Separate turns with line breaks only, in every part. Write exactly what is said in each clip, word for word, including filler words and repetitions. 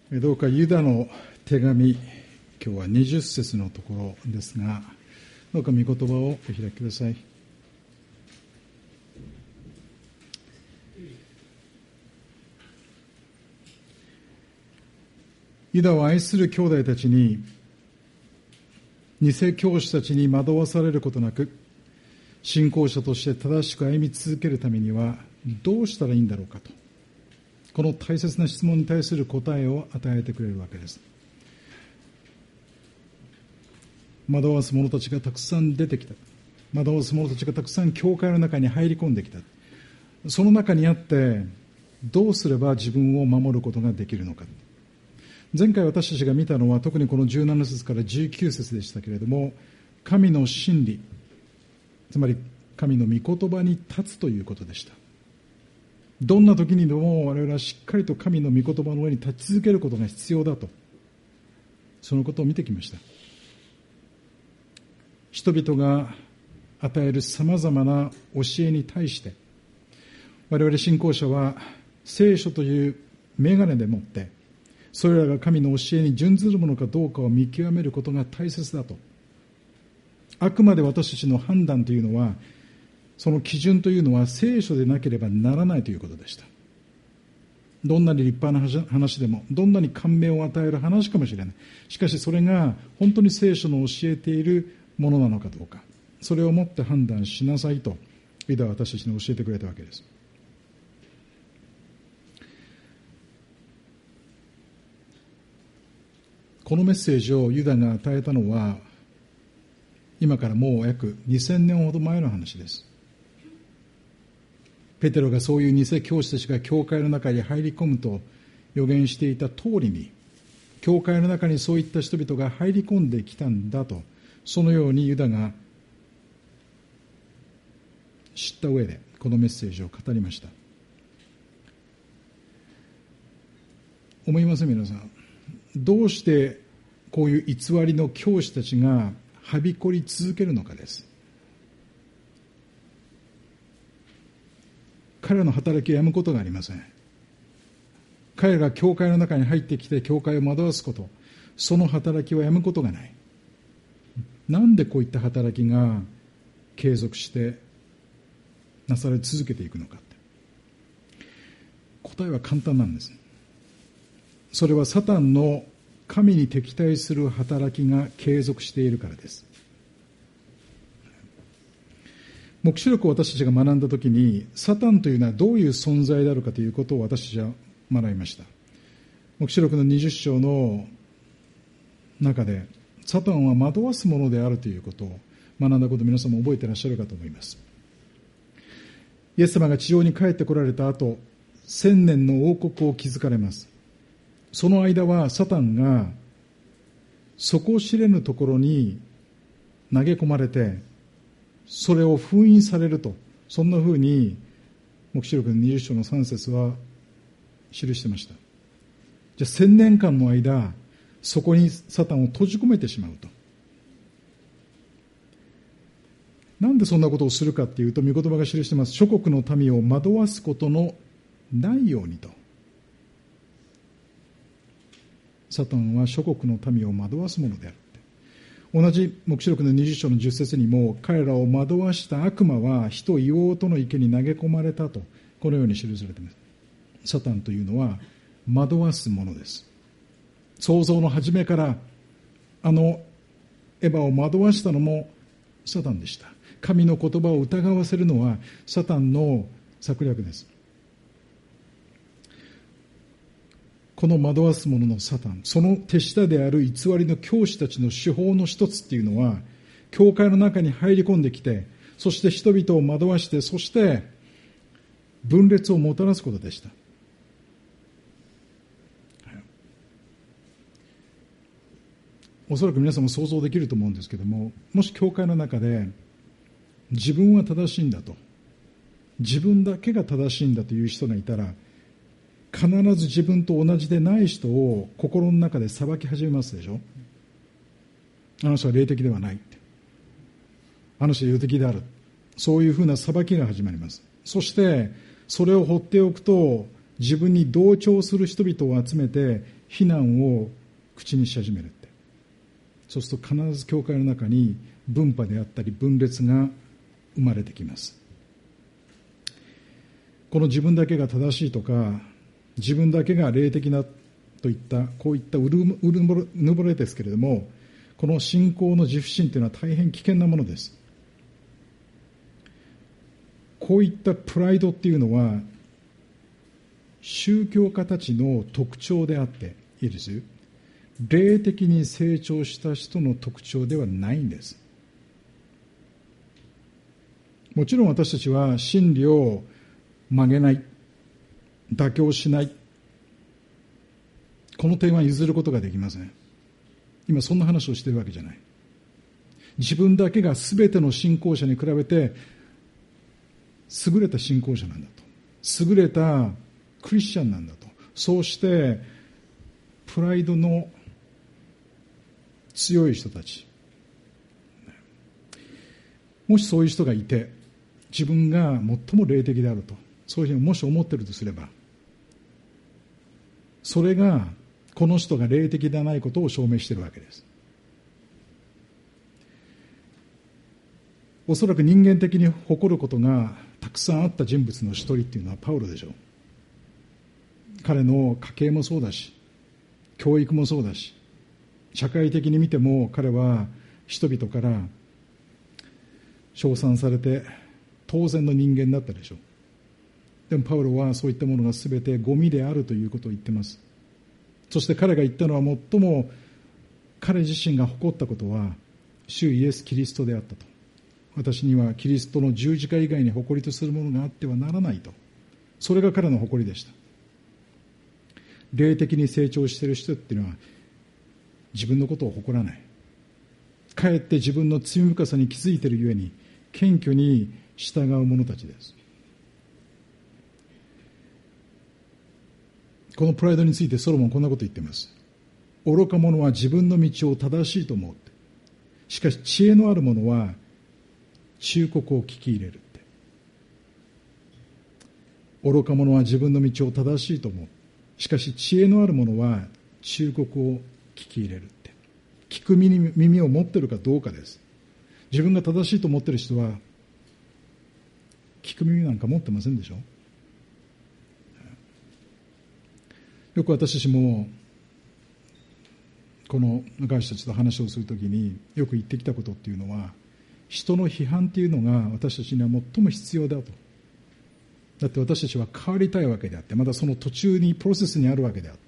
どうかユダの手紙、今日はにじゅっ節のところですが、どうか御言葉をお開きください。ユダは愛する兄弟たちに、偽教師たちに惑わされることなく、信仰者として正しく歩み続けるためにはどうしたらいいんだろうかと、この大切な質問に対する答えを与えてくれるわけです。惑わす者たちがたくさん出てきた。惑わす者たちがたくさん教会の中に入り込んできた。その中にあって、どうすれば自分を守ることができるのか。前回私たちが見たのは、特にこのじゅうなな節からじゅうきゅう節でしたけれども、神の真理、つまり神の御言葉に立つということでした。どんな時にでも我々はしっかりと神の御言葉の上に立ち続けることが必要だと、そのことを見てきました。人々が与えるさまざまな教えに対して、我々信仰者は聖書という眼鏡でもって、それらが神の教えに準ずるものかどうかを見極めることが大切だと。あくまで私たちの判断というのは、その基準というのは聖書でなければならないということでした。どんなに立派な話でも、どんなに感銘を与える話かもしれない。しかしそれが本当に聖書の教えているものなのかどうか、それをもって判断しなさいと、ユダは私たちに教えてくれたわけです。このメッセージをユダが与えたのは、今からもう約にせんねんほど前の話です。ペテロがそういう偽教師たちが教会の中に入り込むと予言していた通りに、教会の中にそういった人々が入り込んできたんだと、そのようにユダが知った上でこのメッセージを語りました。思います皆さん、どうしてこういう偽りの教師たちがはびこり続けるのかです。彼らの働きをやむことがありません。彼らが教会の中に入ってきて教会を惑わすこと、その働きをやむことがない。なんでこういった働きが継続してなされ続けていくのかって、答えは簡単なんです。それはサタンの神に敵対する働きが継続しているからです。黙示録を私たちが学んだときに、サタンというのはどういう存在であるかということを私たちは学びました。黙示録のにじゅっ章の中で、サタンは惑わすものであるということを学んだことを皆さんも覚えていらっしゃるかと思います。イエス様が地上に帰ってこられた後、千年の王国を築かれます。その間はサタンが底知れぬところに投げ込まれて、それを封印されると、そんなふうに黙示録のにじゅっ章のさん節は記してました。じゃあ千年間の間、そこにサタンを閉じ込めてしまうと。なんでそんなことをするかっていうと、御言葉が記してます。諸国の民を惑わすことのないようにと。サタンは諸国の民を惑わすものである。同じ黙示録のにじゅっ章のじゅっ節にも、彼らを惑わした悪魔は火と硫黄との池に投げ込まれたと、このように記されています。サタンというのは惑わすものです。創造の初めからあのエヴァを惑わしたのもサタンでした。神の言葉を疑わせるのはサタンの策略です。この惑わす者のサタン、その手下である偽りの教師たちの手法の一つっていうのは、教会の中に入り込んできて、そして人々を惑わして、そして分裂をもたらすことでした。おそらく皆さんも想像できると思うんですけども、もし教会の中で自分は正しいんだと、自分だけが正しいんだという人がいたら、必ず自分と同じでない人を心の中で裁き始めますでしょ。あの人は霊的ではないって、あの人は有的である、そういうふうな裁きが始まります。そしてそれを放っておくと、 自分に同調する人々を集めて非難を口にし始めるって。そうすると必ず教会の中に分派であったり分裂が生まれてきます。この自分だけが正しいとか、自分だけが霊的なといったこういったうるぬぼれですけれども、この信仰の自負心というのは大変危険なものです。こういったプライドっていうのは宗教家たちの特徴であって、いいですよ、霊的に成長した人の特徴ではないんです。もちろん私たちは真理を曲げない、妥協しない、この点は譲ることができません。今そんな話をしているわけじゃない。自分だけが全ての信仰者に比べて優れた信仰者なんだと、優れたクリスチャンなんだと、そうしてプライドの強い人たち、もしそういう人がいて自分が最も霊的であると、そういうふうにもし思っているとすれば、それがこの人が霊的ではないことを証明しているわけです。おそらく人間的に誇ることがたくさんあった人物の一人っていうのはパウロでしょう。彼の家系もそうだし、教育もそうだし、社会的に見ても彼は人々から称賛されて当然の人間だったでしょう。でもパウロはそういったものが全てゴミであるということを言っています。そして彼が言ったのは、最も彼自身が誇ったことは主イエス・キリストであったと。私にはキリストの十字架以外に誇りとするものがあってはならないと。それが彼の誇りでした。霊的に成長している人っていうのは自分のことを誇らない。かえって自分の罪深さに気づいているゆえに謙虚に従う者たちです。このプライドについてソロモンこんなこと言っています。愚か者は自分の道を正しいと思う。しかし知恵のある者は忠告を聞き入れるって。愚か者は自分の道を正しいと思う。しかし知恵のある者は忠告を聞き入れるって。聞く耳、耳を持っているかどうかです。自分が正しいと思っている人は聞く耳なんか持ってませんでしょ。よく私たちもこの若い人たちと話をするときによく言ってきたことっていうのは、人の批判っていうのが私たちには最も必要だと。だって私たちは変わりたいわけであって、まだその途中にプロセスにあるわけであって、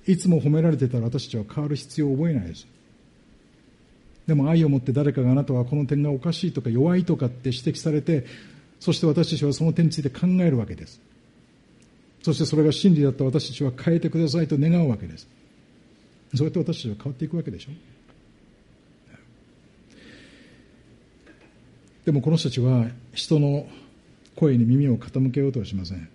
いつも褒められてたら私たちは変わる必要を覚えないです。でも愛を持って誰かがあなたはこの点がおかしいとか弱いとかって指摘されて、そして私たちはその点について考えるわけです。そしてそれが真理だった私たちは変えてくださいと願うわけです。そうやって私たちは変わっていくわけでしょ。でもこの人たちは人の声に耳を傾けようとはしません。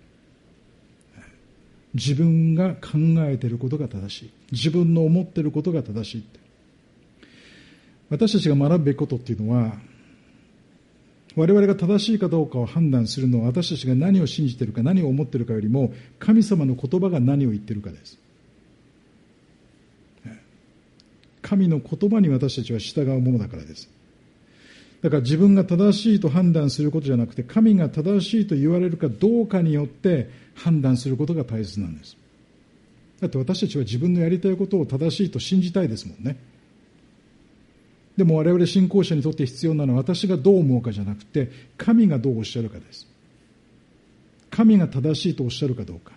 自分が考えていることが正しい、自分の思っていることが正しいって。私たちが学ぶべきことっていうのは、我々が正しいかどうかを判断するのは、私たちが何を信じているか何を思っているかよりも、神様の言葉が何を言っているかです。神の言葉に私たちは従うものだからです。だから自分が正しいと判断することじゃなくて、神が正しいと言われるかどうかによって判断することが大切なんです。だって私たちは自分のやりたいことを正しいと信じたいですもんね。でも我々信仰者にとって必要なのは、私がどう思うかじゃなくて、神がどうおっしゃるかです。神が正しいとおっしゃるかどうか、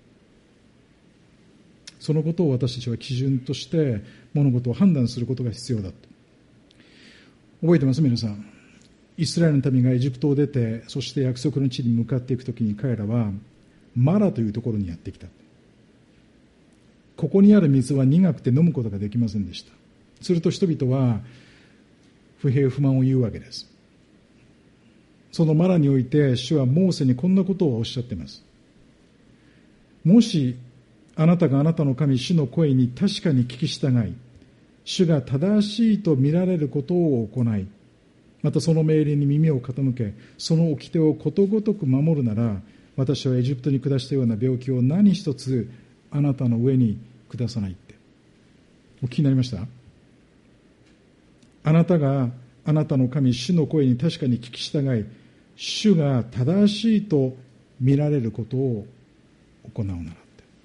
そのことを私たちは基準として物事を判断することが必要だと。覚えてます皆さん。イスラエルの民がエジプトを出て、そして約束の地に向かっていくときに、彼らはマラというところにやってきた。ここにある水は苦くて飲むことができませんでした。すると人々は不平不満を言うわけです。そのマラにおいて主はモーセにこんなことをおっしゃっています。もしあなたがあなたの神主の声に確かに聞き従い、主が正しいと見られることを行い、またその命令に耳を傾け、その掟をことごとく守るなら、 私はエジプトに下したような病気を何一つあなたの上に下さないって。お聞きになりました？あなたがあなたの神主の声に確かに聞き従い、主が正しいと見られることを行うならって。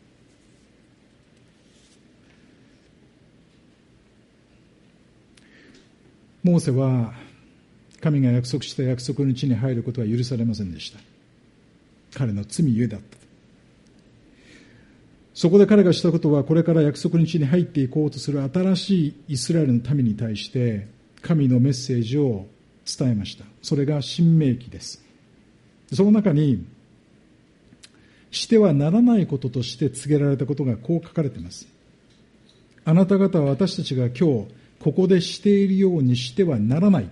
モーセは神が約束した約束の地に入ることは許されませんでした。彼の罪ゆえだった。そこで彼がしたことは、これから約束の地に入っていこうとする新しいイスラエルの民に対して神のメッセージを伝えました。それが申命記です。その中にしてはならないこととして告げられたことがこう書かれています。あなた方は私たちが今日ここでしているようにしてはならないって。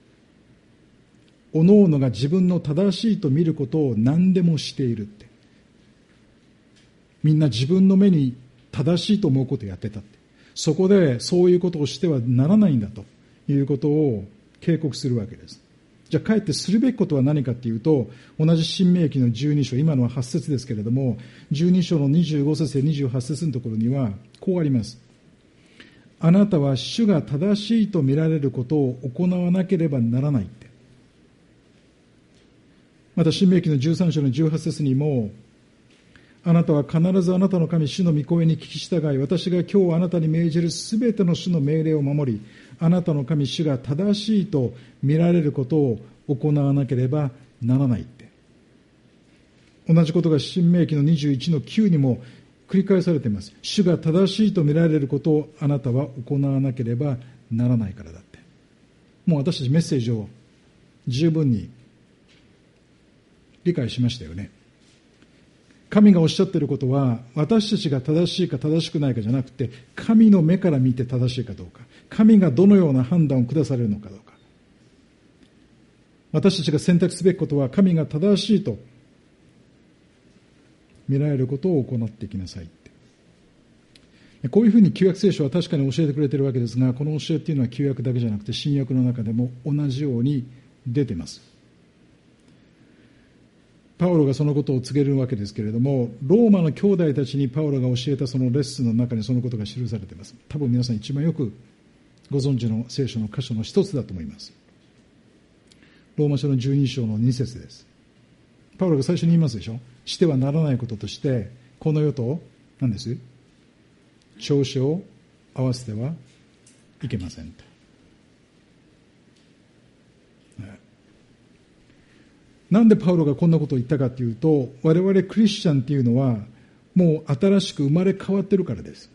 おのおのが自分の正しいと見ることを何でもしているって。みんな自分の目に正しいと思うことをやってたって。そこでそういうことをしてはならないんだということを警告するわけです。じゃあかえってするべきことは何かっていうと、同じ申命記のじゅうに章、今のははち節ですけれども、じゅうに章のにじゅうご節やにじゅうはち節のところにはこうあります。あなたは主が正しいと見られることを行わなければならないって。また申命記のじゅうさん章のじゅうはち節にも、あなたは必ずあなたの神主の御声に聞き従い、私が今日あなたに命じるすべての主の命令を守り、あなたの神主が正しいと見られることを行わなければならないって。同じことが申命記のにじゅういちのきゅうにも繰り返されています。主が正しいと見られることをあなたは行わなければならないからだって。もう私たちメッセージを十分に理解しましたよね。神がおっしゃっていることは、私たちが正しいか正しくないかじゃなくて、神の目から見て正しいかどうか、神がどのような判断を下されるのかどうか。私たちが選択すべきことは、神が正しいと見られることを行っていきなさいって。こういうふうに旧約聖書は確かに教えてくれているわけですが、この教えっていうのは旧約だけじゃなくて、新約の中でも同じように出ています。パウロがそのことを告げるわけですけれども、ローマの兄弟たちにパウロが教えたそのレッスンの中にそのことが記されています。多分皆さん一番よくご存知の聖書の箇所の一つだと思います。ローマ書のじゅうに章のに節です。パウロが最初に言いますでしょ。してはならないこととして、この世と何です？調子を合わせてはいけませんと。なんでパウロがこんなことを言ったかというと、我々クリスチャンっていうのはもう新しく生まれ変わってるからです。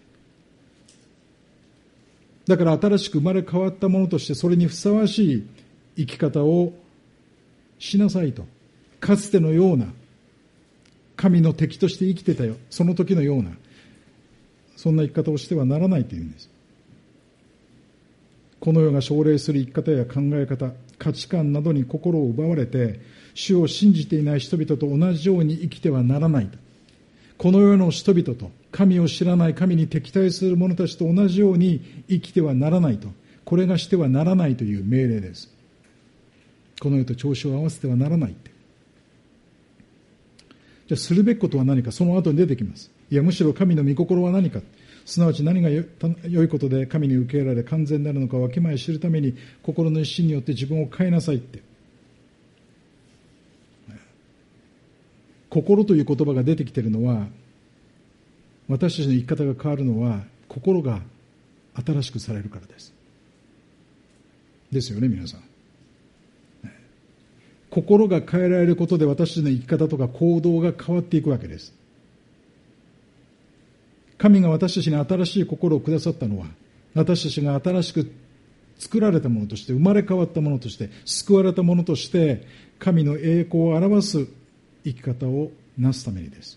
だから新しく生まれ変わったものとして、それにふさわしい生き方をしなさいと。かつてのような神の敵として生きてたよ、その時のようなそんな生き方をしてはならないというんです。この世が奨励する生き方や考え方、価値観などに心を奪われて、主を信じていない人々と同じように生きてはならない。この世の人々と神を知らない神に敵対する者たちと同じように生きてはならないと。これがしてはならないという命令です。この世と調子を合わせてはならないって。じゃあするべきことは何か、その後に出てきます。いや、むしろ神の御心は何か、すなわち何が良いことで神に受け入れられ完全になるのかをわきまえ知るために、心の一心によって自分を変えなさいって。心という言葉が出てきているのは、私たちの生き方が変わるのは心が新しくされるからです。ですよね、皆さん。心が変えられることで私たちの生き方とか行動が変わっていくわけです。神が私たちに新しい心をくださったのは、私たちが新しく作られたものとして、生まれ変わったものとして、救われたものとして、神の栄光を表す生き方をなすためにです。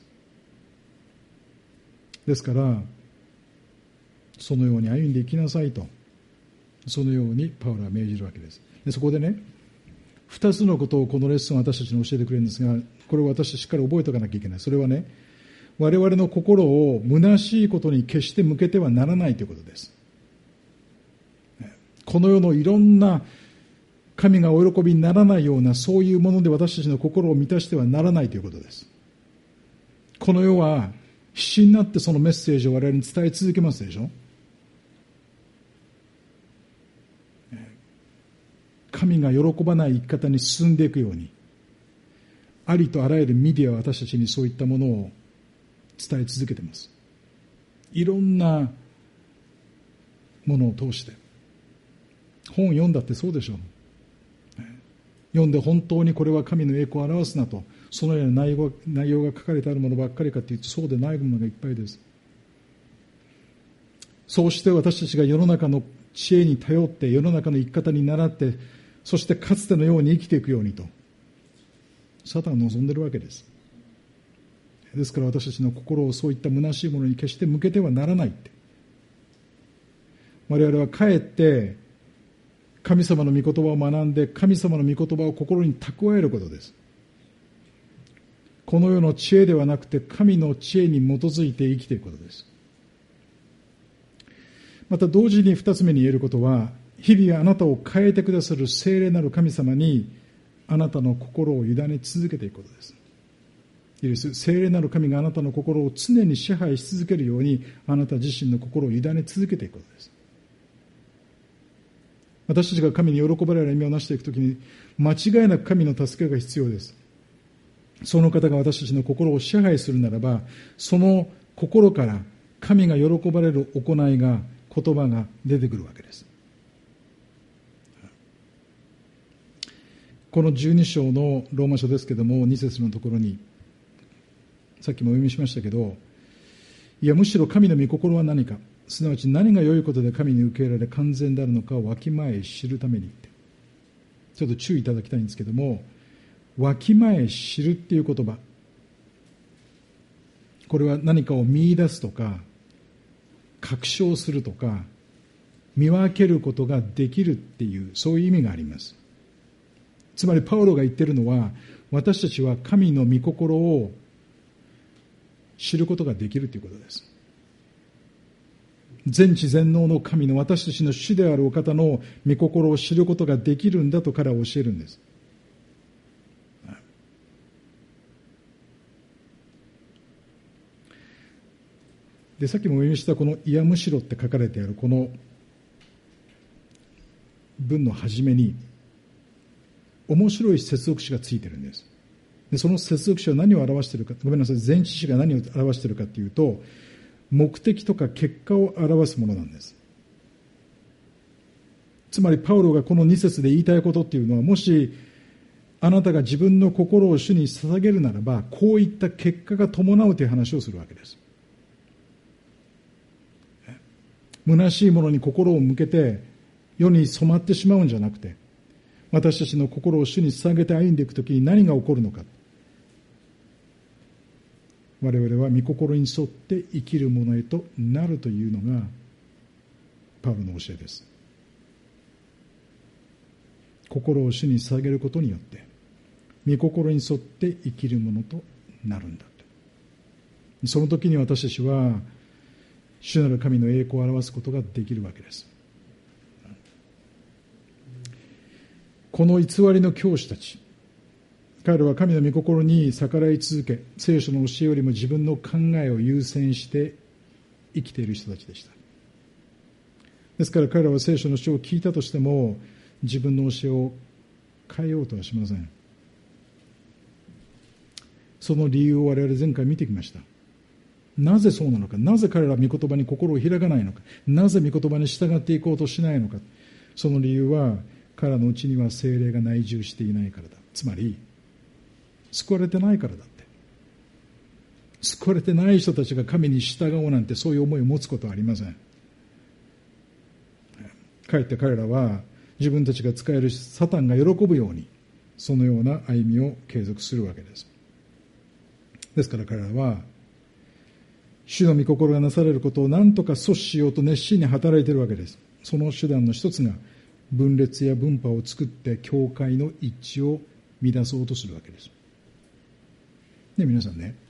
ですから、そのように歩んでいきなさいと、そのようにパウロは命じるわけです。で、そこでね、二つのことをこのレッスンは私たちに教えてくれるんですが、これを私たちしっかり覚えておかなきゃいけない。それはね、我々の心を虚しいことに決して向けてはならないということです。この世のいろんな神がお喜びにならないようなそういうもので私たちの心を満たしてはならないということです。この世は必死になってそのメッセージを我々に伝え続けますでしょ。神が喜ばない生き方に進んでいくように、ありとあらゆるメディアは私たちにそういったものを伝え続けています。いろんなものを通して。本を読んだってそうでしょう。読んで本当にこれは神の栄光を表すなと、そのような内容内容が書かれてあるものばっかりかというと、そうでないものがいっぱいです。そうして私たちが世の中の知恵に頼って世の中の生き方に倣って、そしてかつてのように生きていくようにとサタンは望んでいるわけです。ですから私たちの心をそういった虚しいものに決して向けてはならないって。我々はかえって神様の御言葉を学んで、神様の御言葉を心に蓄えることです。この世の知恵ではなくて神の知恵に基づいて生きていくことです。また同時に二つ目に言えることは、日々あなたを変えてくださる聖霊なる神様にあなたの心を委ね続けていくことです。いいです。聖霊なる神があなたの心を常に支配し続けるように、あなた自身の心を委ね続けていくことです。私たちが神に喜ばれる意味をなしていくときに、間違いなく神の助けが必要です。その方が私たちの心を支配するならば、その心から神が喜ばれる行いが、言葉が出てくるわけです。このじゅうに章のローマ書ですけども、に節のところに、さっきもお読みしましたけど、いやむしろ神の御心は何か、すなわち何が良いことで神に受け入れられ完全であるのかをわきまえ知るためにって、ちょっと注意いただきたいんですけども、わきまえ知るっていう言葉、これは何かを見出すとか確証するとか見分けることができるっていう、そういう意味があります。つまりパウロが言っているのは、私たちは神の御心を知ることができるということです。全知全能の神の私たちの主であるお方の御心を知ることができるんだと彼は教えるんです。で、さっきもお読みしたこのいやむしろって書かれてあるこの文の初めに面白い接続詞がついてるんです。で、その接続詞は何を表しているか、ごめんなさい、前置詞が何を表しているかというと、目的とか結果を表すものなんです。つまりパウロがこのに節で言いたいことっていうのは、もしあなたが自分の心を主に捧げるならば、こういった結果が伴うという話をするわけです。虚しいものに心を向けて世に染まってしまうんじゃなくて、私たちの心を主に捧げて歩んでいくときに何が起こるのか。我々は御心に沿って生きるものへとなるというのがパウロの教えです。心を主に捧げることによって御心に沿って生きるものとなるんだと。その時に私たちは主なる神の栄光を表すことができるわけです。この偽りの教師たち、彼らは神の御心に逆らい続け、聖書の教えよりも自分の考えを優先して生きている人たちでした。ですから彼らは聖書の教えを聞いたとしても、自分の教えを変えようとはしません。その理由を我々前回見てきました。なぜそうなのか、なぜ彼らは御言葉に心を開かないのか、なぜ御言葉に従っていこうとしないのか。その理由は、彼らのうちには聖霊が内住していないからだ。つまり救われてないからだって。救われてない人たちが神に従おうなんて、そういう思いを持つことはありません。かえって彼らは自分たちが使えるサタンが喜ぶように、そのような歩みを継続するわけです。ですから彼らは主の御心がなされることを何とか阻止しようと熱心に働いているわけです。その手段の一つが分裂や分派を作って教会の一致を乱そうとするわけです。で、皆さんね、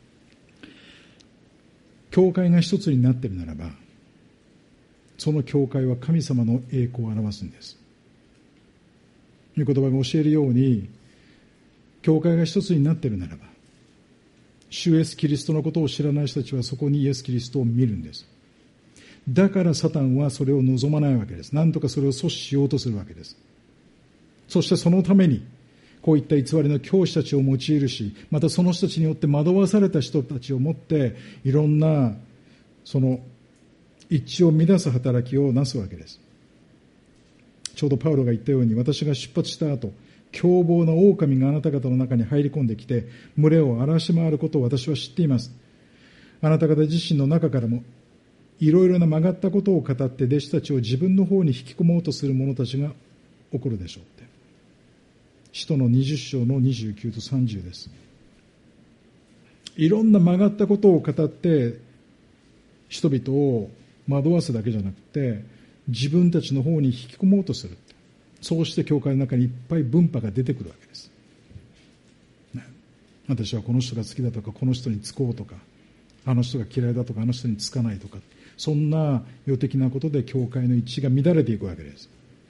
教会が一つになっているならば、その教会は神様の栄光を表すんです。 御言葉が教えるように、教会が一つになっているならば、主イエスキリストのことを知らない人たちはそこにイエスキリストを見るんです。だからサタンはそれを望まないわけです。何とかそれを阻止しようとするわけです。そしてそのためにこういった偽りの教師たちを用いるし、またその人たちによって惑わされた人たちをもっていろんなその一致を乱す働きをなすわけです。ちょうどパウロが言ったように、私が出発した後、凶暴な狼があなた方の中に入り込んできて群れを荒らし回ることを私は知っています。あなた方自身の中からもいろいろな曲がったことを語って弟子たちを自分の方に引き込もうとする者たちが起こるでしょうって。使徒のにじゅっ章のにじゅうきゅうとさんじゅうです。いろんな曲がったことを語って人々を惑わすだけじゃなくて、自分たちの方に引き込もうとする。そうして教会の中にいっぱい分派が出てくるわけです、ね、私はこの人が好きだとか、この人につこうとか、あの人が嫌いだとか、あの人につかないとか、そんな世的なことで教会の一致が乱れていくわけです。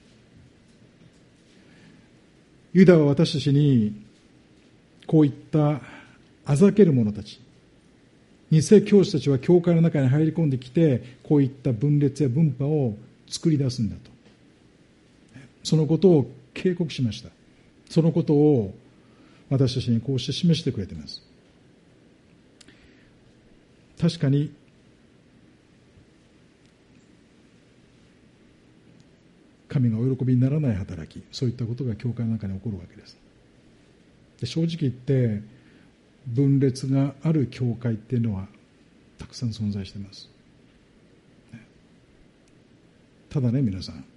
ユダは私たちにこういったあざける者たち、偽教師たちは教会の中に入り込んできて、こういった分裂や分派を作り出すんだと、そのことを警告しました。そのことを私たちにこうして示してくれています。確かに神がお喜びにならない働き、そういったことが教会の中に起こるわけです。で、正直言って分裂がある教会っていうのはたくさん存在しています。ただね、皆さん、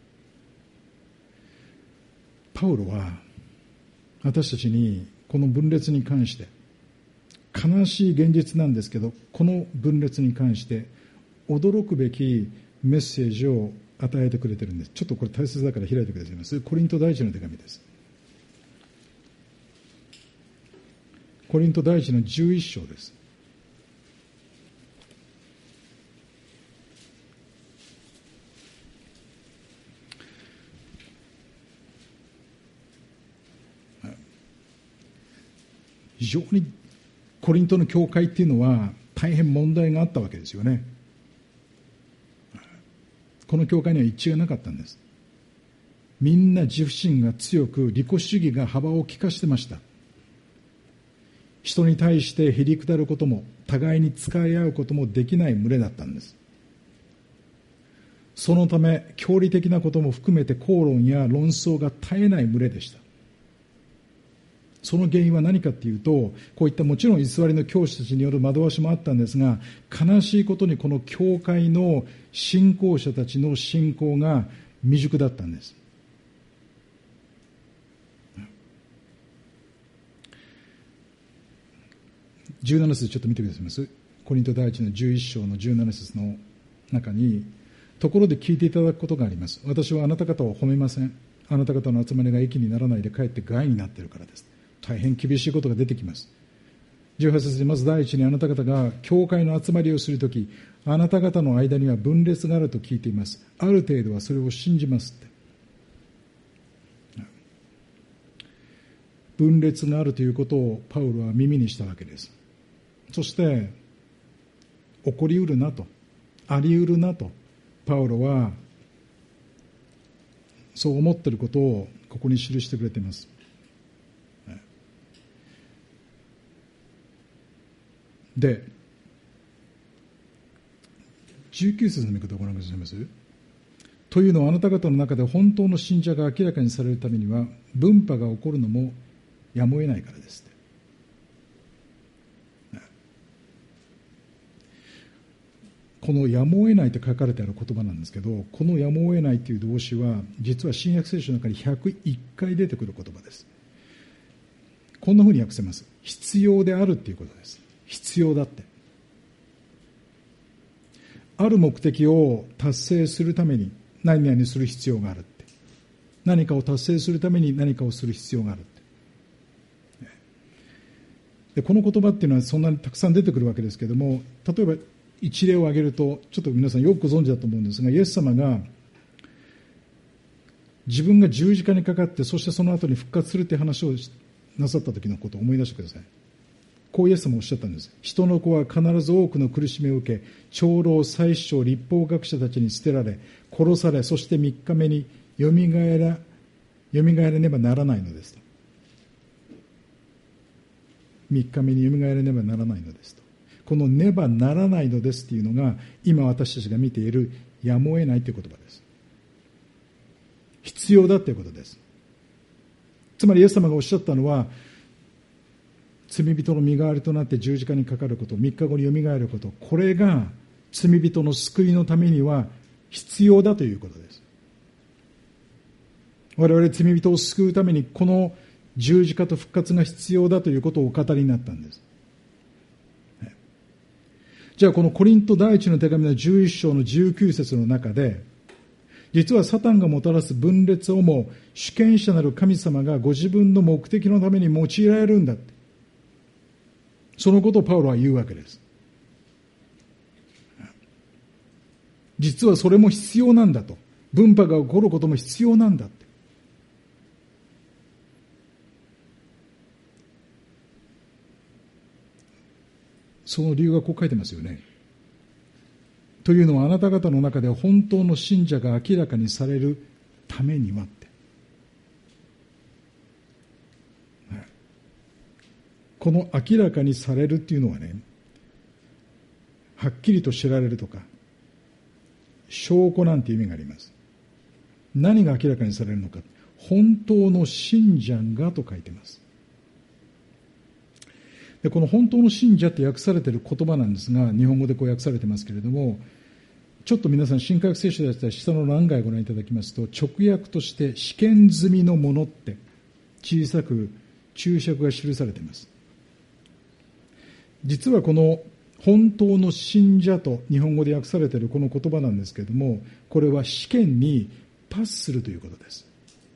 パウロは私たちにこの分裂に関して、悲しい現実なんですけど、この分裂に関して驚くべきメッセージを与えてくれているんです。ちょっとこれ大切だから開いてくださいます。コリント第一の手紙です。コリント第一のじゅういっ章です。非常にコリントの教会っていうのは大変問題があったわけですよね。この教会には一致がなかったんです。みんな自負心が強く、利己主義が幅を利かしてました。人に対してへりくだることも、互いに使い合うこともできない群れだったんです。そのため教理的なことも含めて口論や論争が絶えない群れでした。その原因は何かというと、こういったもちろん偽りの教師たちによる惑わしもあったんですが、悲しいことにこの教会の信仰者たちの信仰が未熟だったんです。じゅうなな節ちょっと見てくださいます。コリント第一のじゅういっ章のじゅうなな節の中に、ところで聞いていただくことがあります。私はあなた方を褒めません。あなた方の集まりが益にならないでかえって害になっているからです。大変厳しいことが出てきます。じゅうはち節でまず第一に、あなた方が教会の集まりをするとき、あなた方の間には分裂があると聞いています。ある程度はそれを信じますって。分裂があるということをパウロは耳にしたわけです。そして起こりうるなと、ありうるなと、パウロはそう思っていることをここに記してくれています。で、じゅうきゅう節の御言葉をご覧くださいます。というのは、あなた方の中で本当の信者が明らかにされるためには分派が起こるのもやむを得ないからですって。このやむを得ないと書かれてある言葉なんですけど、このやむを得ないという動詞は実は新約聖書の中にひゃくいっかい出てくる言葉です。こんなふうに訳せます。必要であるということです。必要だって。ある目的を達成するために何々する必要があるって。何かを達成するために何かをする必要があるって。で、この言葉っていうのはそんなにたくさん出てくるわけですけれども、例えば一例を挙げると、ちょっと皆さんよくご存知だと思うんですが、イエス様が自分が十字架にかかって、そしてその後に復活するという話をなさった時のことを思い出してください。こうイエス様おっしゃったんです。人の子は必ず多くの苦しみを受け、長老、祭司長、立法学者たちに捨てられ、殺され、そして三日目によみがえら、よみがえらねばならないのですと。三日目によみがえらねばならないのですと。このねばならないのですというのが、今私たちが見ているやむを得ないという言葉です。必要だということです。つまりイエス様がおっしゃったのは、罪人の身代わりとなって十字架にかかること、三日後によみがえること、これが罪人の救いのためには必要だということです。我々罪人を救うためにこの十字架と復活が必要だということをお語りになったんです。じゃあこのコリント第一の手紙のじゅういっ章のじゅうきゅう節の中で、実はサタンがもたらす分裂をも主権者なる神様がご自分の目的のために用いられるんだって、そのことをパウロは言うわけです。実はそれも必要なんだと。分派が起こることも必要なんだって。その理由がこう書いてますよね。というのはあなた方の中で本当の信者が明らかにされるためにはって。この明らかにされるっていうのはね、はっきりと知られるとか、証拠なんていう意味があります。何が明らかにされるのか。本当の信者がと書いてます。でこの本当の信者って訳されている言葉なんですが、日本語でこう訳されてますけれども、ちょっと皆さん新科学聖書でしたら下の欄外をご覧いただきますと、直訳として試験済みのものって小さく注釈が記されています。実はこの本当の信者と日本語で訳されているこの言葉なんですけれども、これは試験にパスするということです。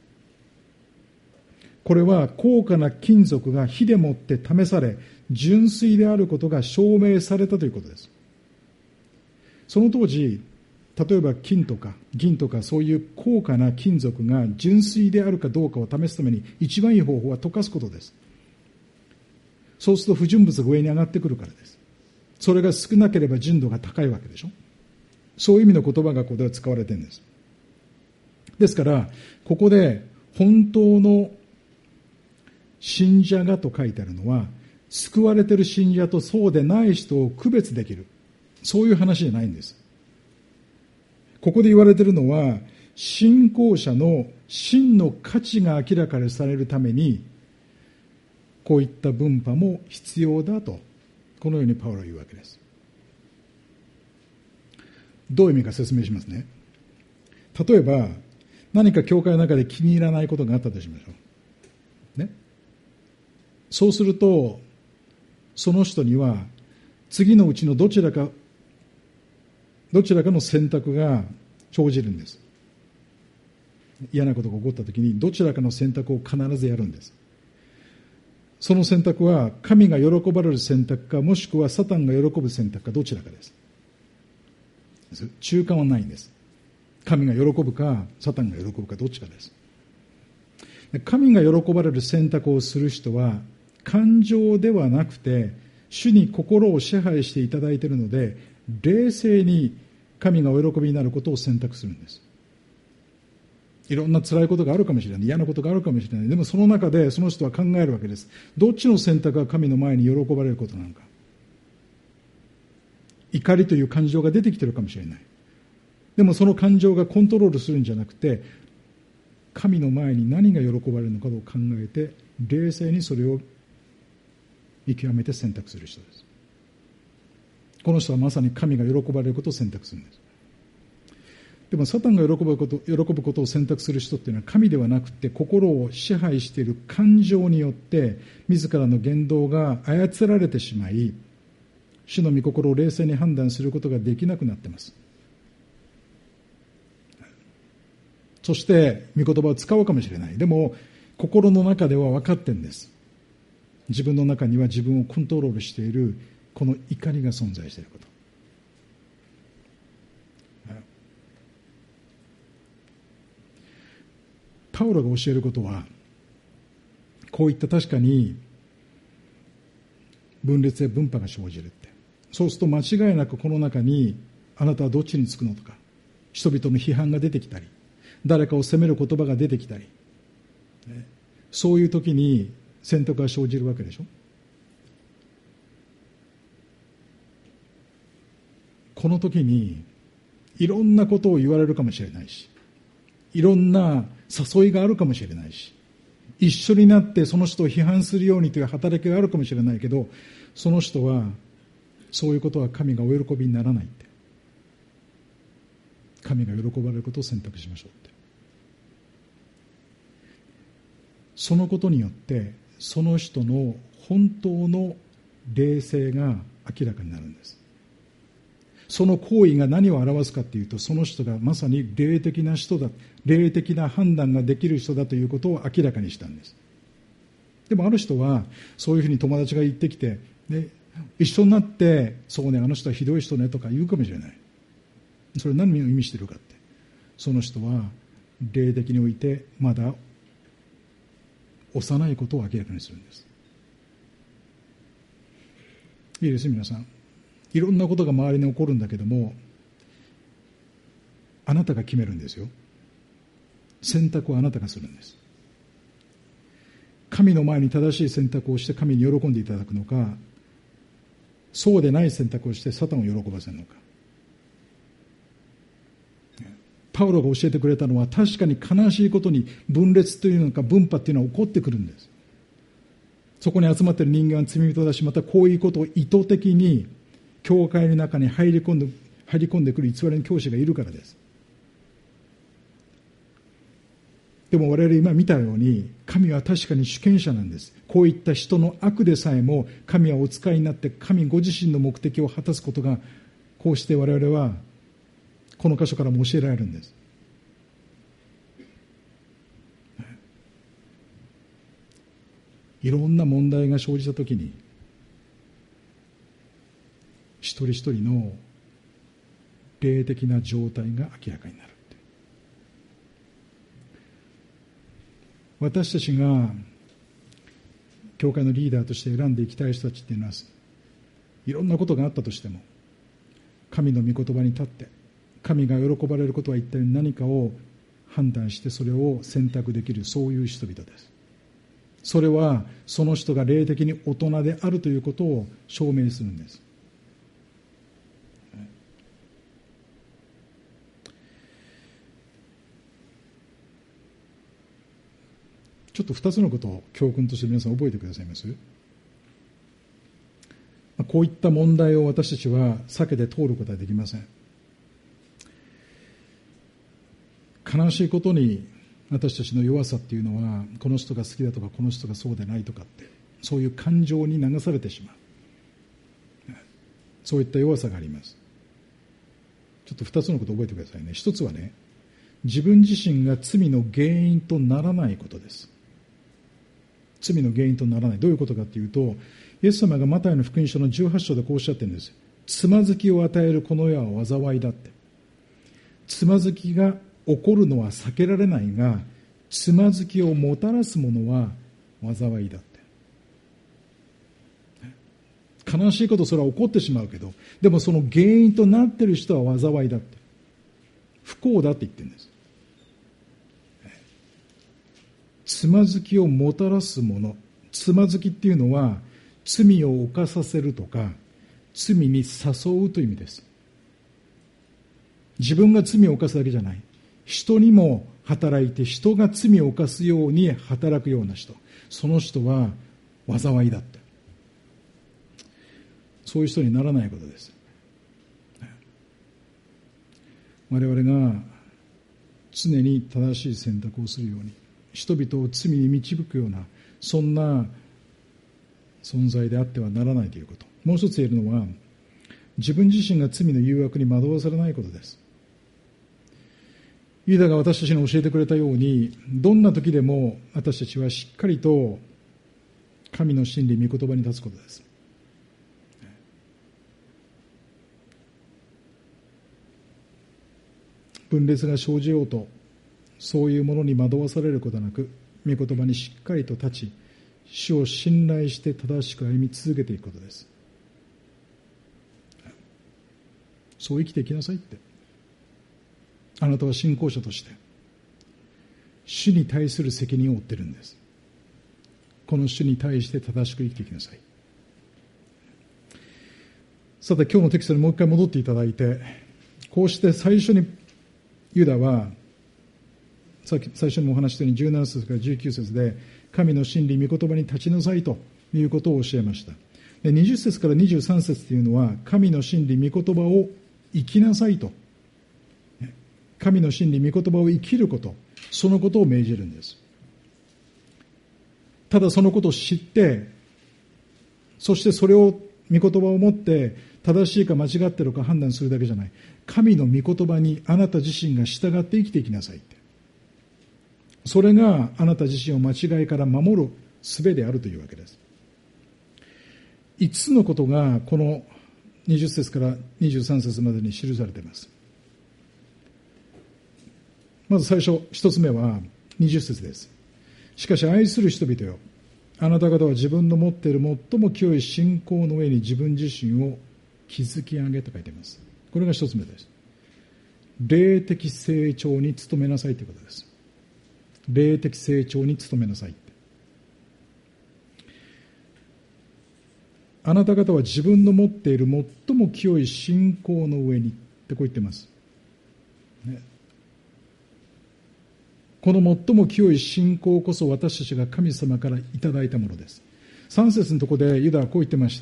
これは高価な金属が火でもって試され、純粋であることが証明されたということです。その当時、例えば金とか銀とかそういう高価な金属が純粋であるかどうかを試すために一番いい方法は溶かすことです。そうすると不純物が上に上がってくるからです。それが少なければ純度が高いわけでしょ。そういう意味の言葉がここでは使われているんです。ですからここで本当の信者がと書いてあるのは、救われている信者とそうでない人を区別できる、そういう話じゃないんです。ここで言われているのは、信仰者の真の価値が明らかにされるためにこういった分派も必要だと、このようにパウロは言うわけです。どういう意味か説明しますね。例えば何か教会の中で気に入らないことがあったとしましょうね。そうするとその人には次のうちのどちらかどちらかの選択が生じるんです。嫌なことが起こったときにどちらかの選択を必ずやるんです。その選択は神が喜ばれる選択か、もしくはサタンが喜ぶ選択か、どちらかです。中間はないんです。神が喜ぶかサタンが喜ぶか、どっちかです。神が喜ばれる選択をする人は感情ではなくて主に心を支配していただいているので、冷静に神がお喜びになることを選択するんです。いろんな辛いことがあるかもしれない、嫌なことがあるかもしれない。でもその中でその人は考えるわけです。どっちの選択が神の前に喜ばれることなのか。怒りという感情が出てきているかもしれない。でもその感情がコントロールするんじゃなくて、神の前に何が喜ばれるのかを考えて冷静にそれを見極めて選択する人です。この人はまさに神が喜ばれることを選択するんです。でもサタンが喜ぶこと、喜ぶことを選択する人っていうのは神ではなくて、心を支配している感情によって自らの言動が操られてしまい、主の御心を冷静に判断することができなくなっています。そして御言葉を使おうかもしれない。でも心の中では分かってるんです。自分の中には自分をコントロールしているこの怒りが存在していること。 ウロが教えることは、こういった確かに分裂や分派が生じるって。そうすると間違いなくこの中にあなたはどっちにつくのとか、人々の批判が出てきたり、誰かを責める言葉が出てきたり、ね、そういう時に選択が生じるわけでしょ。この時にいろんなことを言われるかもしれないし、いろんな誘いがあるかもしれないし、一緒になってその人を批判するようにという働きがあるかもしれないけど、その人はそういうことは神がお喜びにならないって。神が喜ばれることを選択しましょうって。そのことによってその人の本当の霊性が明らかになるんです。その行為が何を表すかというと、その人がまさに霊的な人だ、霊的な判断ができる人だということを明らかにしたんです。でもある人はそういうふうに友達が言ってきて、ね、一緒になってそうね、あの人はひどい人ねとか言うかもしれない。それ何を意味しているかって、その人は霊的においてまだ幼いことを明らかにするんです。いいですね、皆さん。いろんなことが周りに起こるんだけども、あなたが決めるんですよ。選択をあなたがするんです。神の前に正しい選択をして神に喜んでいただくのか、そうでない選択をしてサタンを喜ばせるのか。パウロが教えてくれたのは、確かに悲しいことに分裂というのか分派というのは起こってくるんです。そこに集まっている人間は罪人だし、またこういうことを意図的に教会の中に入り込んで、入り込んでくる偽りの教師がいるからです。でも我々今見たように、神は確かに主権者なんです。こういった人の悪でさえも神はお使いになって神ご自身の目的を果たすことが、こうして我々はこの箇所からも教えられるんです。いろんな問題が生じたときに、一人一人の霊的な状態が明らかになる。私たちが教会のリーダーとして選んでいきたい人たちっていうのは、いろんなことがあったとしても、神の御言葉に立って、神が喜ばれることは一体何かを判断して、それを選択できる、そういう人々です。それはその人が霊的に大人であるということを証明するんです。ちょっと二つのことを教訓として皆さん覚えてくださいます？こういった問題を私たちは避けて通ることはできません。悲しいことに私たちの弱さっていうのは、この人が好きだとかこの人がそうでないとかって、そういう感情に流されてしまう、そういった弱さがあります。ちょっと二つのことを覚えてくださいね。一つはね、自分自身が罪の原因とならないことです。罪の原因とならない。どういうことかというと、イエス様がマタイの福音書のじゅうはち章でこうおっしゃってるんです。つまずきを与えるこの世は災いだって。つまずきが起こるのは避けられないが、つまずきをもたらすものは災いだって。悲しいことそれは起こってしまうけど、でもその原因となっている人は災いだって。不幸だって言ってるんです。つまずきをもたらすもの、つまずきっていうのは罪を犯させるとか罪に誘うという意味です。自分が罪を犯すだけじゃない、人にも働いて人が罪を犯すように働くような人、その人は災いだって、そういう人にならないことです。我々が常に正しい選択をするように、人々を罪に導くような、そんな存在であってはならないということ。もう一つ言えるのは、自分自身が罪の誘惑に惑わされないことです。ユダが私たちに教えてくれたように、どんな時でも私たちはしっかりと神の真理、御言葉に立つことです。分裂が生じようと、 そういうものに惑わされることなく、御言葉にしっかりと立ち、主を信頼して正しく歩み続けていくことです。そう生きていきなさいって。あなたは信仰者として主に対する責任を負っているんです。この主に対して正しく生きていきなさい。さて、今日のテキストにもう一回戻っていただいて、こうして最初にユダはさっき最初にもお話したようにじゅうなな節からじゅうきゅう節で、神の真理御言葉に立ちなさいということを教えました。でにじゅう節からにじゅうさん節というのは、神の真理御言葉を生きなさいと、神の真理御言葉を生きること、そのことを命じるんです。ただそのことを知って、そしてそれを御言葉を持って正しいか間違っているか判断するだけじゃない。神の御言葉にあなた自身が従って生きていきなさいって。それがあなた自身を間違いから守る術であるというわけです。いつつのことがこのにじゅう節からにじゅうさん節までに記されています。まず最初、一つ目はにじゅう節です。しかし愛する人々よ、あなた方は自分の持っている最も清い信仰の上に自分自身を築き上げと書いています。これが一つ目です。霊的成長に努めなさいということです。霊的成長に努めなさい。あなた方は自分の持っている最も清い信仰の上にってこう言ってます、ね、この最も清い信仰こそ私たちが神様からいただいたものです。さん節のところでユダはこう言ってました。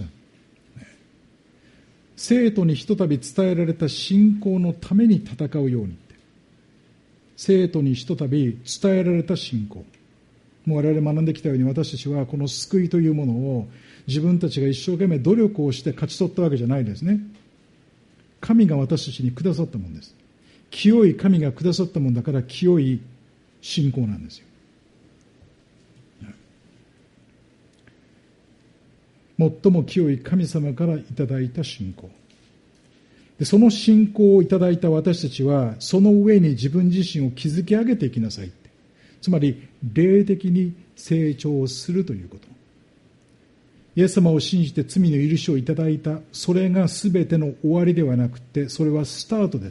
生徒にひとたび伝えられた信仰のために戦うようにって。生徒にひとたび伝えられた信仰。もう我々学んできたように、私たちはこの救いというものを自分たちが一生懸命努力をして勝ち取ったわけじゃないですね。神が私たちにくださったものです。清い神がくださったものだから清い信仰なんですよ。最も清い神様からいただいた信仰で、その信仰をいただいた私たちはその上に自分自身を築き上げていきなさいって、つまり霊的に成長するということ。イエス様を信じて罪の許しをいただいた、それが全ての終わりではなくて、それはスタートです。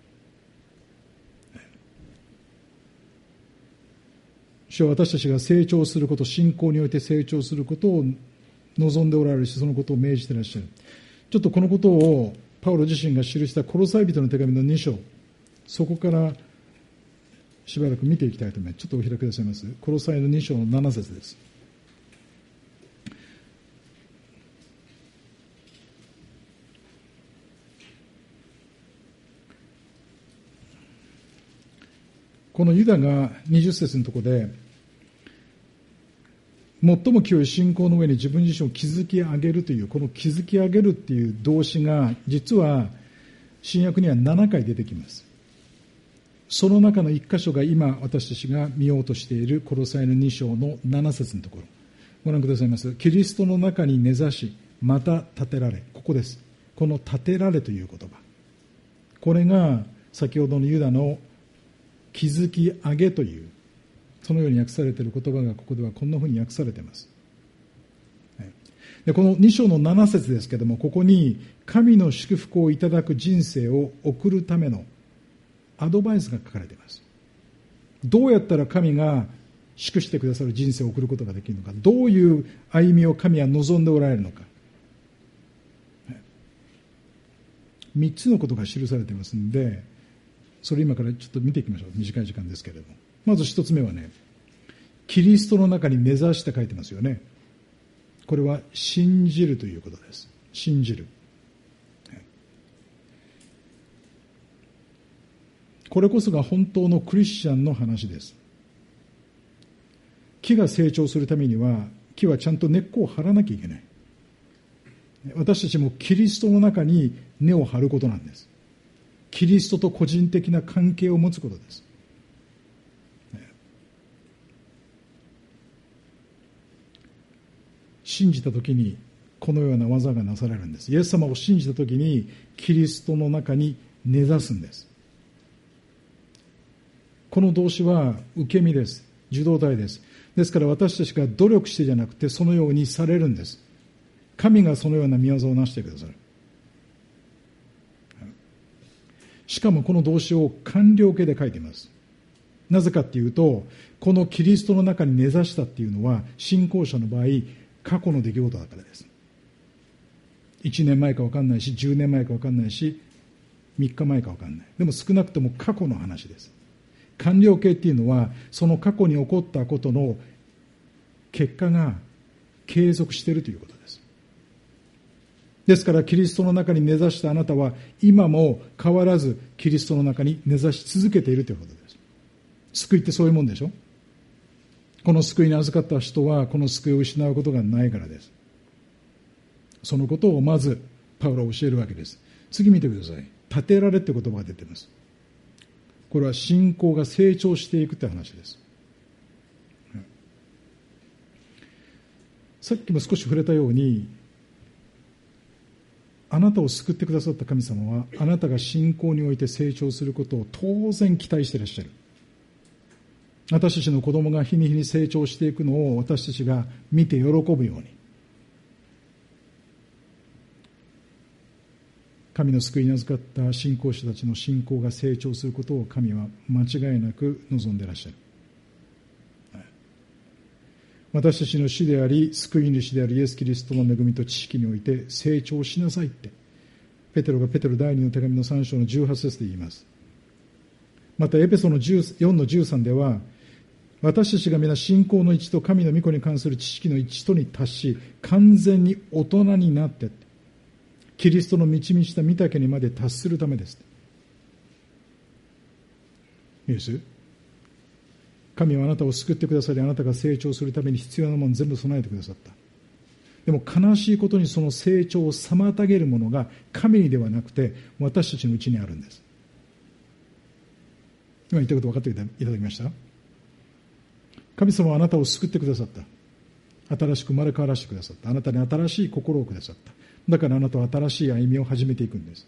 主は私たちが成長すること、信仰において成長することを望んでおられるし、そのことを命じていらっしゃる。ちょっとこのことをパウロ自身が記したコロサイ人の手紙のに章、そこからしばらく見ていきたいと思います。ちょっとお開きくださいます。コロサイのに章のなな節です。このユダがにじゅう節のところで、最も清い信仰の上に自分自身を築き上げるという、この築き上げるっていう動詞が、実は新約にはななかい出てきます。その中のいっ箇所が今私たちが見ようとしているコロサイのに章のなな節のところ。ご覧くださいます。キリストの中に根ざし、また立てられ。ここです。この立てられという言葉。これが先ほどのユダの築き上げという、そのように訳されている言葉がここではこんなふうに訳されています。でこのに章のなな節ですけれども、ここに神の祝福をいただく人生を送るためのアドバイスが書かれています。どうやったら神が祝してくださる人生を送ることができるのか、どういう歩みを神は望んでおられるのか、みっつのことが記されていますので、それ今からちょっと見ていきましょう。短い時間ですけれども、まず一つ目はね、キリストの中に根ざして書いてますよね。これは信じるということです。信じる。これこそが本当のクリスチャンの話です。木が成長するためには、木はちゃんと根っこを張らなきゃいけない。私たちもキリストの中に根を張ることなんです。キリストと個人的な関係を持つことです。信じたときにこのような技がなされるんです。イエス様を信じたときにキリストの中に根ざすんです。 この動詞は受け身です。受動体です。ですから私たちが努力してじゃなくてそのようにされるんです。神がそのような御業をなしてくださる。しかもこの動詞を完了形で書いています。なぜかっていうと、このキリストの中に根ざしたっていうのは信仰者の場合過去の出来事だからです。いちねんまえか分かんないし、じゅうねんまえか分かんないし、みっかまえか分かんない。でも少なくとも過去の話です。完了形っていうのはその過去に起こったことの結果が継続しているということです。ですからキリストの中に根ざしたあなたは今も変わらずキリストの中に根ざし続けているということです。救いってそういうもんでしょ。この救いに預かった人はこの救いを失うことがないからです。そのことをまずパウロは教えるわけです。次見てください。立てられって言葉が出ています。これは信仰が成長していくって話です。さっきも少し触れたように、あなたを救ってくださった神様はあなたが信仰において成長することを当然期待していらっしゃる。私たちの子供が日に日に成長していくのを私たちが見て喜ぶように、神の救いに預かった信仰者たちの信仰が成長することを神は間違いなく望んでいらっしゃる。私たちの主であり救い主であるイエス・キリストの恵みと知識において成長しなさいってペテロがペテロ第二の手紙のさん章のじゅうはち節で言います。またエペソのよんのじゅうさんでは、私たちが皆信仰の一と神の御子に関する知識の一とに達し完全に大人になってキリストの満ち満ちた御岳にまで達するためです。いいです。神はあなたを救ってくださり、あなたが成長するために必要なものを全部備えてくださった。でも悲しいことにその成長を妨げるものが神にではなくて私たちのうちにあるんです。今言ったこと分かっていただきました？神様はあなたを救ってくださった。新しく生まれ変わらせてくださった。あなたに新しい心をくださった。だからあなたは新しい歩みを始めていくんです。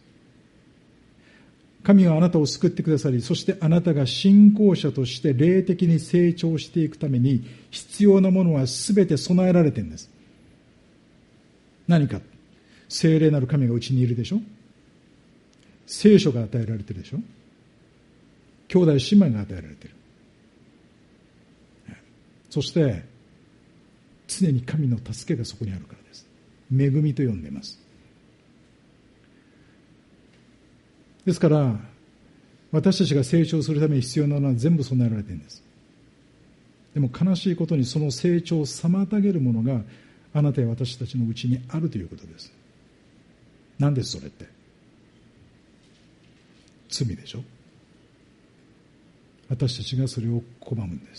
神はあなたを救ってくださり、そしてあなたが信仰者として霊的に成長していくために必要なものはすべて備えられているんです。何か、聖霊なる神がうちにいるでしょ。聖書が与えられているでしょ。兄弟姉妹が与えられている。そして常に神の助けがそこにあるからです。恵みと呼んでいます。ですから私たちが成長するために必要なのは全部備えられているんです。でも悲しいことにその成長を妨げるものがあなたや私たちのうちにあるということです。何ですそれって？罪でしょ。私たちがそれを拒むんです。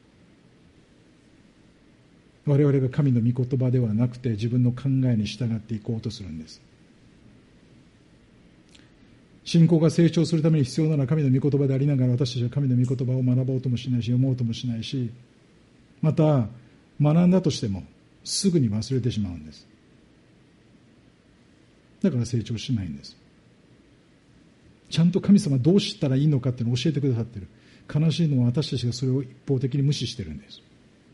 我々が神の御言葉ではなくて自分の考えに従っていこうとするんです。信仰が成長するために必要なのは神の御言葉でありながら、私たちは神の御言葉を学ぼうともしないし読もうともしないし、また学んだとしてもすぐに忘れてしまうんです。だから成長しないんです。ちゃんと神様どうしたらいいのかっていうのを教えてくださっている。悲しいのは私たちがそれを一方的に無視しているんです。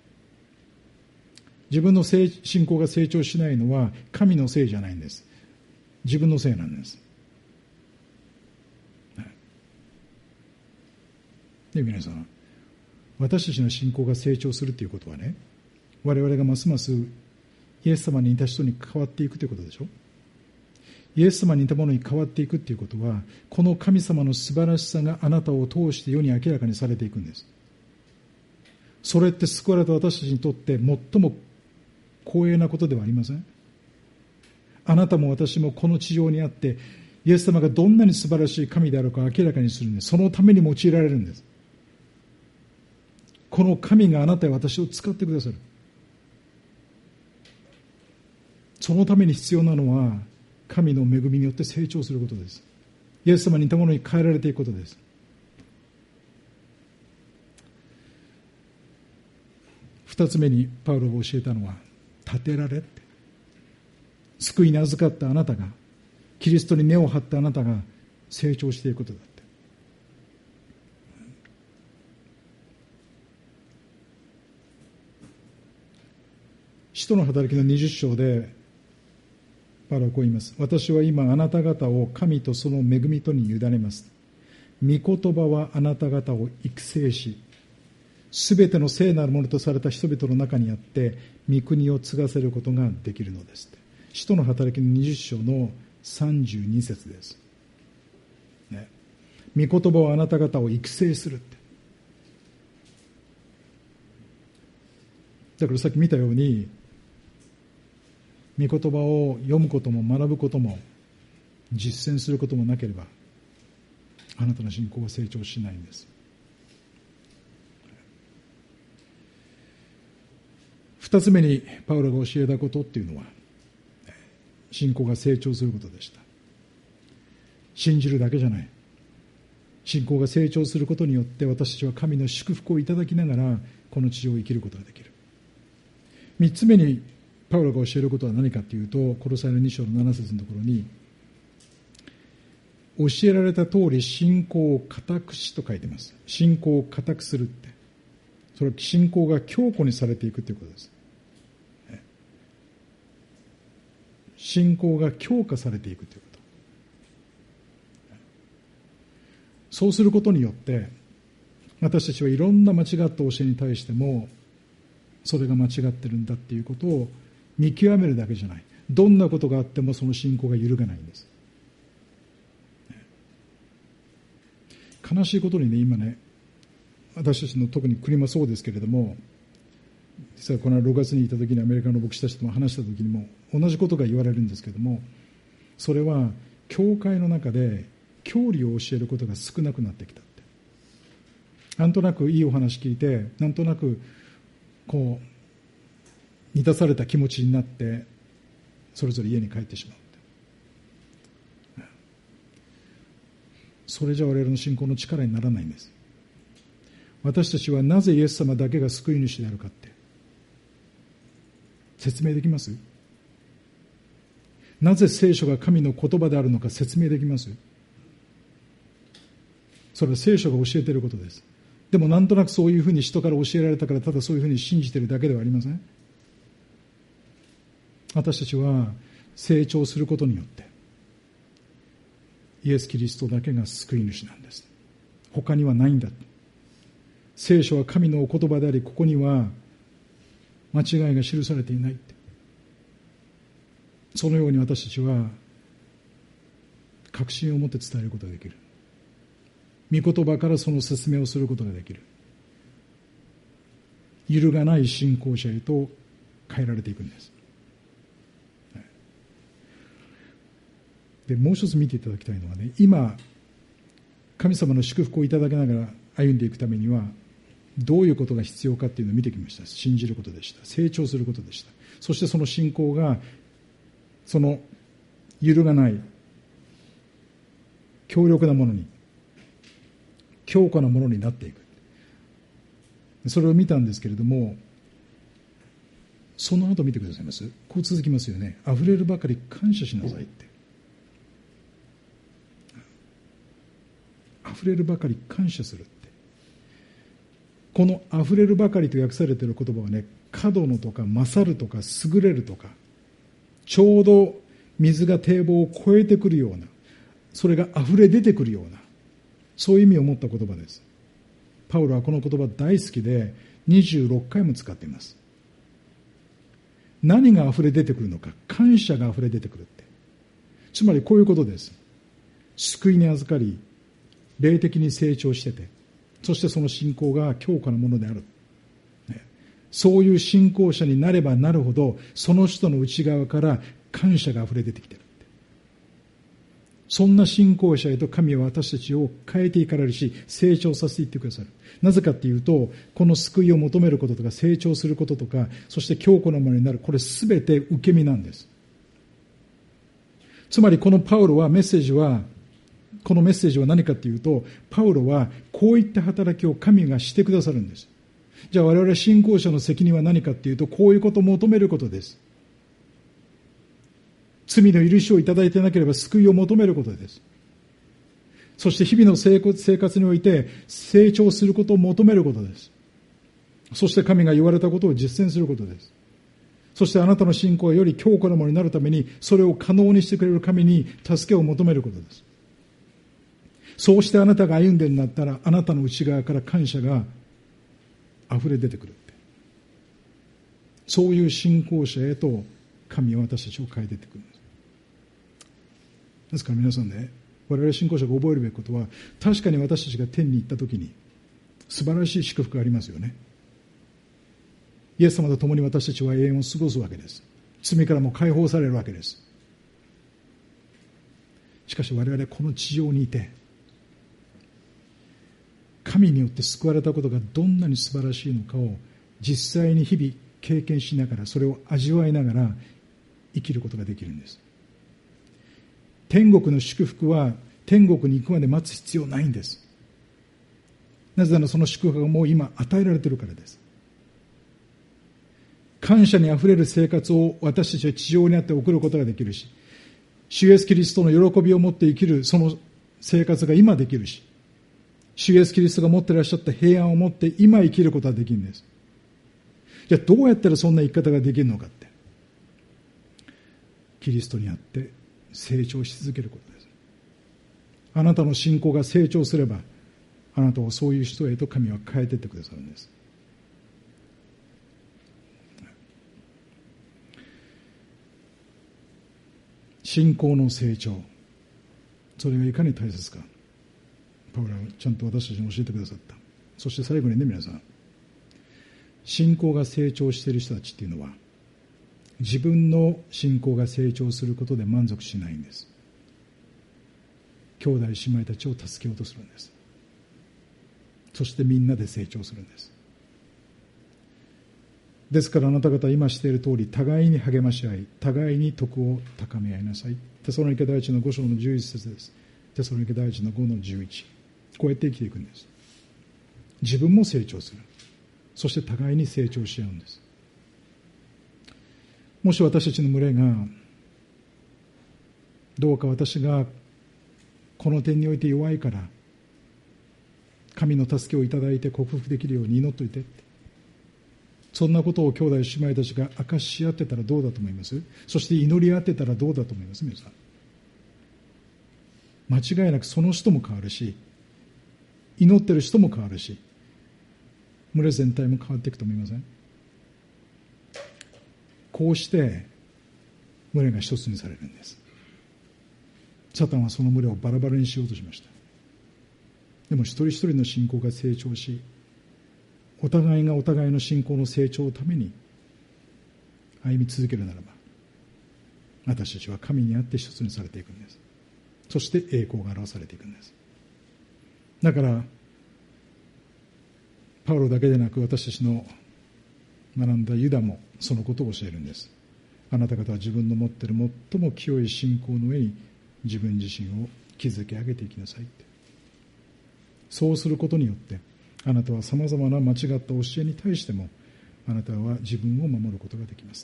自分の信仰が成長しないのは神のせいじゃないんです。自分のせいなんです。で、皆さん、私たちの信仰が成長するということはね、我々がますますイエス様に似た人に変わっていくということでしょ。イエス様に似たものに変わっていくということは、この神様の素晴らしさがあなたを通して世に明らかにされていくんです。それって救われた私たちにとって最も光栄なことではありません？あなたも私もこの地上にあってイエス様がどんなに素晴らしい神であるかを明らかにするんです。そのために用いられるんです。この神があなたや私を使ってくださる。そのために必要なのは神の恵みによって成長することです。イエス様に似たものに変えられていくことです。二つ目にパウロが教えたのは、立てられって。救いに預かったあなたが、キリストに根を張ったあなたが成長していくことだって。 使徒の働きのにじゅっ章でパウロはこう言います。私は今あなた方を神とその恵みとに委ねます。御言葉はあなた方を育成し、すべての聖なるものとされた人々の中にあって御国を継がせることができるのです。使徒の働きのにじゅっ章のさんじゅうに節です、ね、御言葉はあなた方を育成するって。だからさっき見たように、御言葉を読むことも学ぶことも実践することもなければ、あなたの信仰は成長しないんです。二つ目にパウロが教えたことっていうのは、信仰が成長することでした。信じるだけじゃない。信仰が成長することによって私たちは神の祝福をいただきながらこの地上を生きることができる。三つ目にパウロが教えることは何かというと、コロサイのに章のなな節のところに、教えられた通り信仰を固くしと書いています。信仰を固くするって、それは信仰が強固にされていくということです。信仰が強化されていくということ。そうすることによって私たちはいろんな間違った教えに対しても、それが間違ってるんだっていうことを見極めるだけじゃない。どんなことがあってもその信仰が揺るがないんです。悲しいことにね、今ね、私たちの特に国もそうですけれども、実はこのろくがつにいた時にアメリカの牧師たちとも話した時にも同じことが言われるんですけれども、それは教会の中で教理を教えることが少なくなってきたって。なんとなくいいお話聞いて、なんとなくこう満たされた気持ちになってそれぞれ家に帰ってしまう。それじゃ我々の信仰の力にならないんです。私たちはなぜイエス様だけが救い主であるかって説明できます？なぜ聖書が神の言葉であるのか説明できます？それは聖書が教えていることです。でもなんとなくそういうふうに人から教えられたから、ただそういうふうに信じているだけではありません。私たちは成長することによってイエス・キリストだけが救い主なんです。他にはないんだ。聖書は神のお言葉であり、ここには間違いが記されていないって。そのように私たちは確信を持って伝えることができる。御言葉からその説明をすることができる。揺るがない信仰者へと変えられていくんです。でもう一つ見ていただきたいのはね、今神様の祝福をいただきながら歩んでいくためにはどういうことが必要かっていうのを見てきました。信じることでした。成長することでした。そしてその信仰がその揺るがない強力なものに、強固なものになっていく。それを見たんですけれども、その後見てくださいます。こう続きますよね。あふれるばかり感謝しなさいって。あふれるばかり感謝するって。このあふれるばかりと訳されている言葉はね、過度のとか勝るとか優れるとか、ちょうど水が堤防を越えてくるような、それがあふれ出てくるような、そういう意味を持った言葉です。パウロはこの言葉大好きでにじゅうろっかいも使っています。何があふれ出てくるのか、感謝があふれ出てくるって。つまりこういうことです。救いに預かり、霊的に成長してて、そしてその信仰が強固なものである。そういう信仰者になればなるほど、その人の内側から感謝があふれ出てきている。そんな信仰者へと神は私たちを変えていかれるし、成長させていってくださる。なぜかっていうと、この救いを求めることとか、成長することとか、そして強固なものになる、これすべて受け身なんです。つまりこのパウロはメッセージは、このメッセージは何かっていうと、パウロはこういった働きを神がしてくださるんです。じゃあ我々信仰者の責任は何かっていうと、こういうことを求めることです。罪の許しをいただいてなければ救いを求めることです。そして日々の生活において成長することを求めることです。そして神が言われたことを実践することです。 そしてあなたの信仰がより強固なものになるために、それを可能にしてくれる神に助けを求めることです。そうしてあなたが歩んでになったら、あなたの内側から感謝が溢れ出てくるって。そういう信仰者へと神は私たちを変えていってくるんです。ですから皆さんね、我々信仰者が覚えるべきことは、確かに私たちが天に行ったときに素晴らしい祝福がありますよね。イエス様と共に私たちは永遠を過ごすわけです。罪からも解放されるわけです。しかし我々はこの地上にいて、神によって救われたことがどんなに素晴らしいのかを実際に日々経験しながら、それを味わいながら生きることができるんです。天国の祝福は天国に行くまで待つ必要ないんです。なぜならその祝福がもう今与えられているからです。感謝にあふれる生活を私たちは地上にあって送ることができるし、主イエスキリストの喜びを持って生きるその生活が今できるし、主イエスキリストが持っていらっしゃった平安を持って今生きることができるんです。じゃあどうやったらそんな生き方ができるのかって、キリストにあって成長し続けることです。あなたの信仰が成長すれば、あなたをそういう人へと神は変えていってくださるんです。信仰の成長、それがいかに大切か、パウロはちゃんと私たちに教えてくださった。そして最後にね、皆さん、信仰が成長している人たちっていうのは、自分の信仰が成長することで満足しないんです。兄弟姉妹たちを助けようとするんです。そしてみんなで成長するんです。ですからあなた方は今している通り、互いに励まし合い、互いに徳を高め合いなさい。テサロニケ第一のご章のじゅういち節です。テサロニケ第一のごのじゅういち。こうやって生きていくんです。自分も成長する。そして互いに成長し合うんです。もし私たちの群れが、どうか私がこの点において弱いから、神の助けをいただいて克服できるように祈っといてって。そんなことを兄弟姉妹たちが明かし合ってたらどうだと思います？そして祈り合ってたらどうだと思います？皆さん。間違いなくその人も変わるし、祈ってる人も変わるし、群れ全体も変わっていくと思いません？こうして群れが一つにされるんです。サタンはその群れをバラバラにしようとしました。でも一人一人の信仰が成長し、お互いがお互いの信仰の成長のために歩み続けるならば、私たちは神にあって一つにされていくんです。そして栄光が表されていくんです。だからパウロだけでなく、私たちの学んだユダもそのことを教えるんです。あなた方は自分の持っている最も清い信仰の上に自分自身を築き上げていきなさいって。そうすることによってあなたはさまざまな間違った教えに対しても、あなたは自分を守ることができます。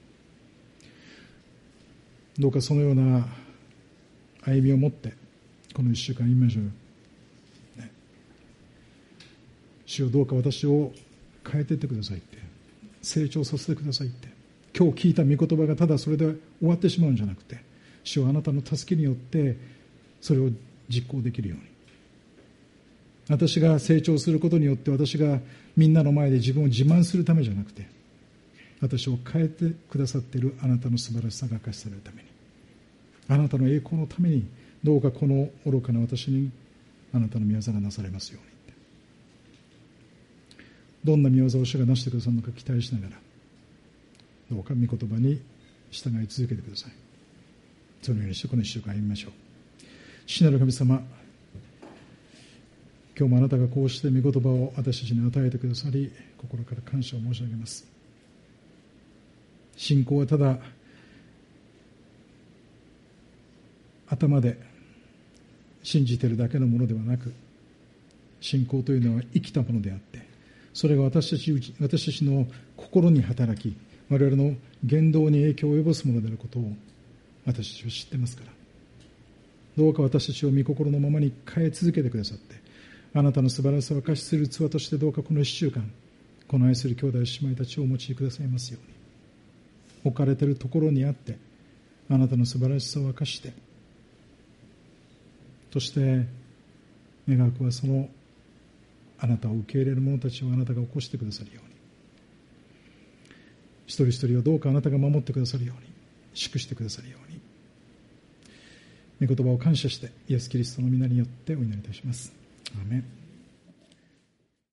どうかそのような歩みを持ってこの一週間言いましょうよ、ね、主よどうか私を変えていってくださいって、成長させてくださいって。今日聞いた御言葉がただそれで終わってしまうんじゃなくて、主よあなたの助けによってそれを実行できるように、私が成長することによって私がみんなの前で自分を自慢するためじゃなくて、私を変えてくださっているあなたの素晴らしさが明かしされるために、あなたの栄光のために、どうかこの愚かな私にあなたの御業がなされますように。どんな御業を主がなしてくださるのか期待しながら、どうか御言葉に従い続けてください。そのようにしてこの一週間歩みましょう。父なる神様、今日もあなたがこうして御言葉を私たちに与えてくださり、心から感謝を申し上げます。信仰はただ頭で信じているだけのものではなく、信仰というのは生きたものであって、それが私たち、私たちの心に働き、我々の言動に影響を及ぼすものであることを私たちは知ってますから、どうか私たちを御心のままに変え続けてくださって、あなたの素晴らしさを明かしする器として、どうかこの一週間、この愛する兄弟姉妹たちをお持ちくださいますように。 置かれているところにあってあなたの素晴らしさを明かして、そして願わくはそのあなたを受け入れる者たちをあなたが起こしてくださるように、一人一人をどうかあなたが守ってくださるように、祝してくださるように、御言葉を感謝してイエス・キリストの皆によってお祈りいたします。アーメン。